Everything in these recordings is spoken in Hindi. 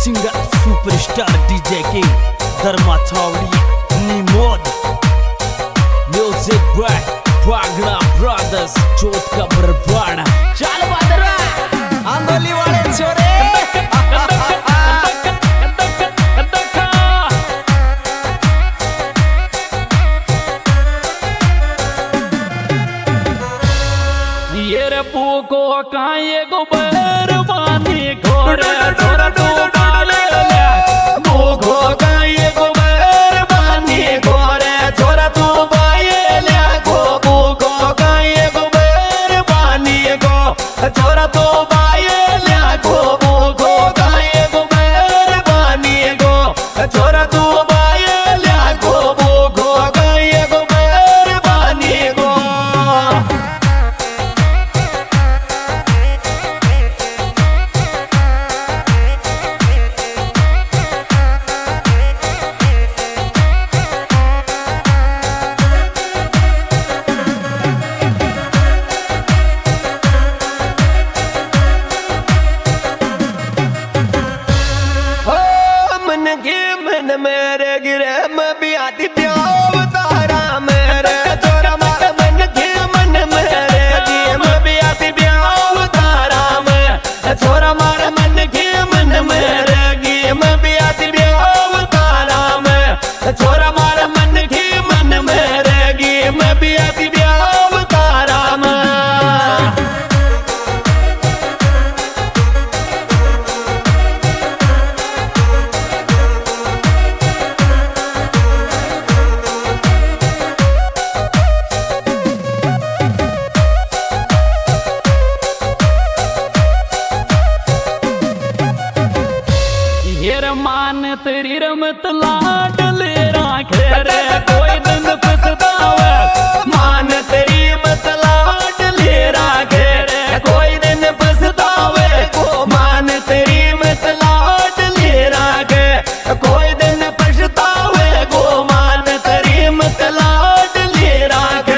सिंगर सुपरस्टार डीजे के धर्मा छावड़ी निमोद म्यूजिक बाय पागड़ा ब्रदर्स चोट का बरबाड़ा चल बदरा आंदोली वाले छोरे ये रे पूको काये गोबर बानी घोरे छोरा तू बाले ले पूको काये गोबर बानी घोरे छोरा तू बाये ले गो पूको काये गोबर बानी गो छोरा तू बाये ले गो पूको काये गोबर बानी गो छोरा तू बाये ले गो पूको काये गोबर बानी गो मन मेरे गिरे मैं भी आती प्याव तारा मेरे छोरा मार मन के मन मेरे गिरे मैं भी आती प्याव तारा में छोरा मार मन के मन मेरे गिरे मैं भी आती प्याव तारा में छोरा मार मन के मन मेरे गिरे मैं भी आती प्याव तारा में मान तेरी रमत लाड ले राखे रे कोई दिन पछतावे मान तेरी मत लाड ले राखे रे कोई दिन पछतावे को मान तेरी मत लाड ले राखे कोई दिन पछतावे को मान तेरी मत लाड ले राखे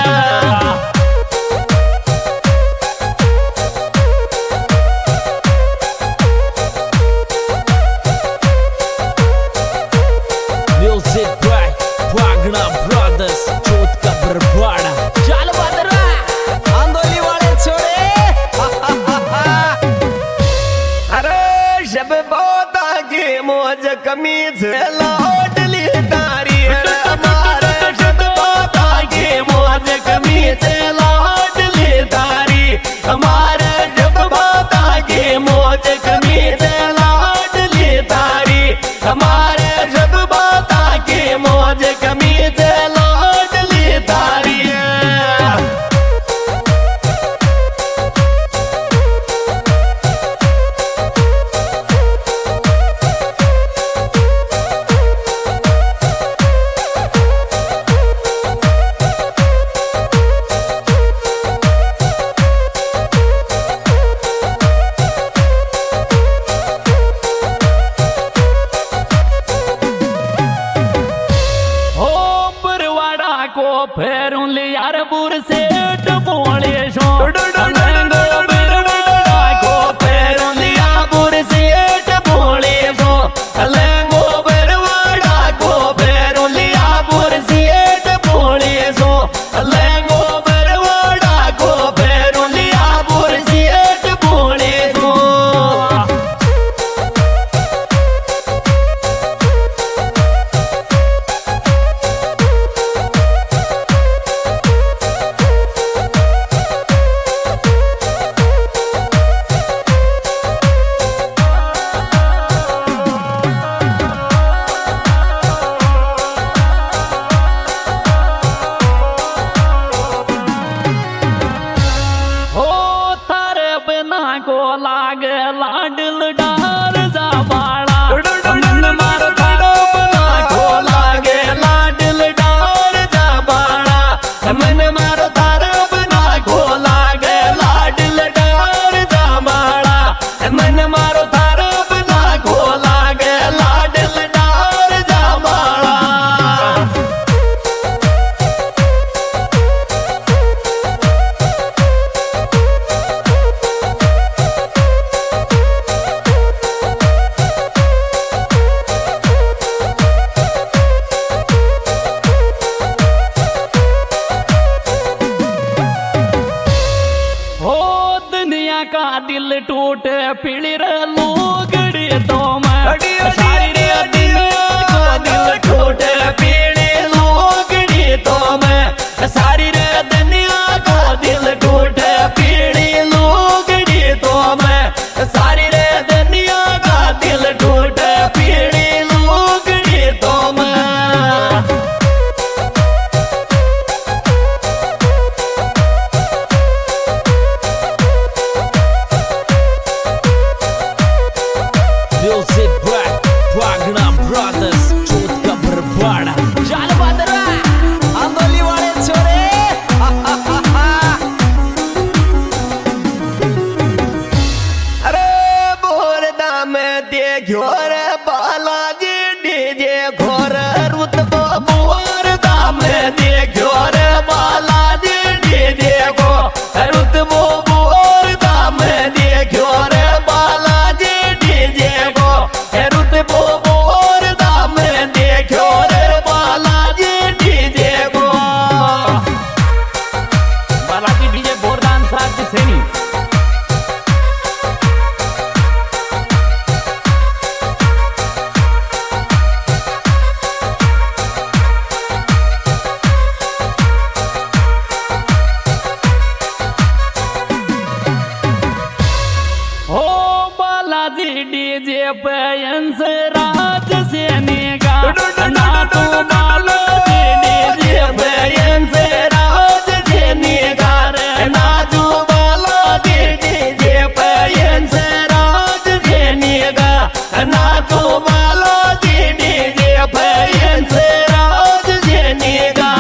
म्यूजिक बाय पागड़ा ब्रदर्स चोट का बरबाड़ा चल बदरा आंदोली वाले छोरे अरे जब बहुत आगे मौज कमीज लौट ली तारी हमारे जब बहुत आगे मौज कमीज लौट ली तारी हमारे जब बहुत आगे मौज कमीज लौट ली तारी हमारे जब बहुत आगे मौज कमीज लौट ली तारी को फेरूं लियार बुर से टपोले शो को फेरूं लिया बुर से टपोले शो लेंगो बरवाड़ा को फेरूं लिया बुर से टपोले शो लेंगो बरवाड़ा को फेरूं लिया बुर से टपोले शो को लागे लाडल डार जाबाड़ा मन मार थारो बना को लागे लाडल डार जाबाड़ा मन मार थारो बना को लागे लाडल डार जाबाड़ा मन मारो थारो बना को लागे लाडल डार जाबाड़ा टूटे पीली रे लुगड़ी तो मैं सारी रे दुनिया को दिल टूटे पीली लुगड़ी तो मैं सारी रे दुनिया को दिल टूटे पीली लुगड़ी तो मैं सारी रे दुनिया का दिल टूटे पीली लुगड़ी तो मैं Music Black Wagner Brothers चोट का बरवाड़ा चल बदरा आंदोली वाले छोरे अरे बोरदा में देखो रे बालाजी डीजे घोर रुतबो बोरदा में देखो रे बालाजी डीजे को रुतबो बोरदा में देखो रे बालाजी डीजे को रुतबो बोरदा में देखो रे बालाजी डीजे को बालाजी डीजे बोरदान साथ सेनी हो बालाजी डीजे पे राज सेनी का नाचो बालाजी डीजे पे राज सेनी का नाचो बालाजी डीजे पे राज सेनी का नाचो बालाजी डीजे पे राज सेनी का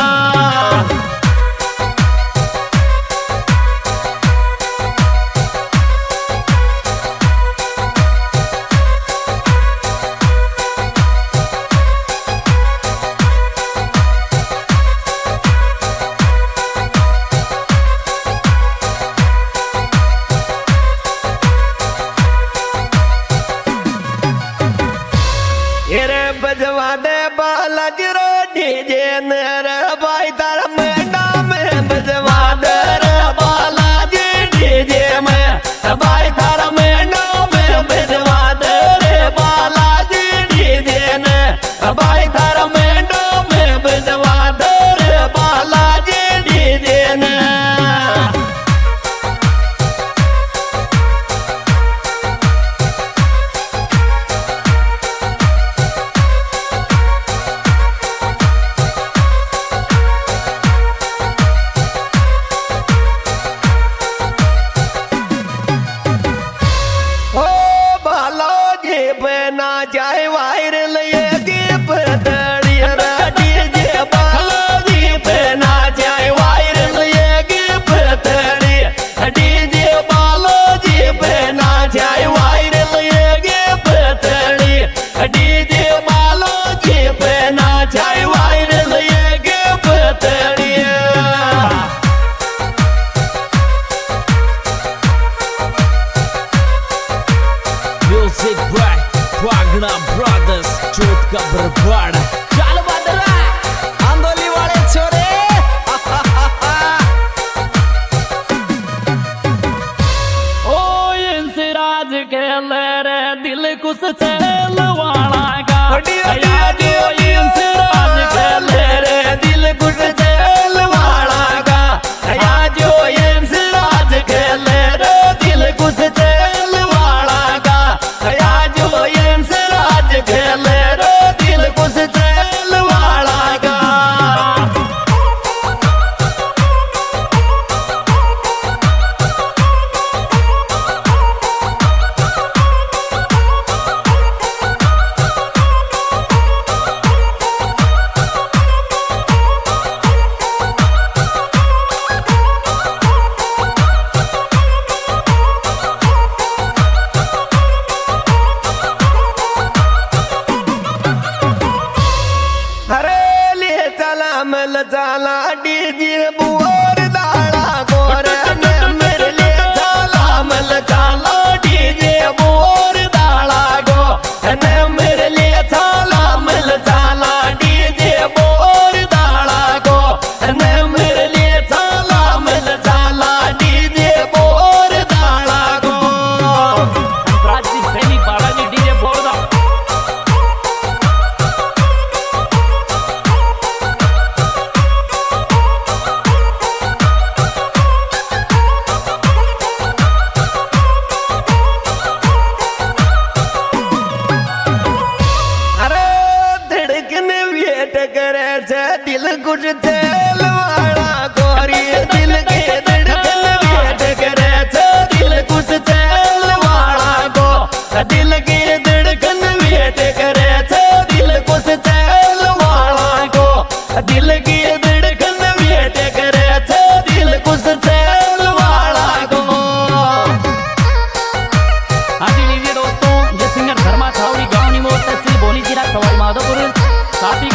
रे बजवा दे बालाजी रो डीजे नर भाई तार मेडा में बजवा दे रे बालाजी डीजे में भाई तार मेडा में बजवा दे रे बालाजी डीजे ने भाई तार मेडा में बजवा दे रे बालाजी डीजे ने ओ बालाजी पे ना जाए वायरल ये गिप तड़ी रे डीजे बालाजी पे ना जाए वायरल ये गिप तड़ी डीजे बालाजी पे ना जाए वायरल ये गिप तड़ी डीजे बालाजी पे ना जाए वायरल ये गिप तड़ी Music Black Wagner Brothers चोट का बरवाड़ा चल बदरा आंदोली वाले छोरे ओ इंसिराज के लेरे दिल कुछ चलवाना का या जो इंसिराज के लेरे दिल कुछ चलवाड़ा का या जो इंसिराज के लेरे दिल कुछ चलवाड़ा का या जो इंसिराज के लेरे दिल कुछ चलवाड़ा का शादी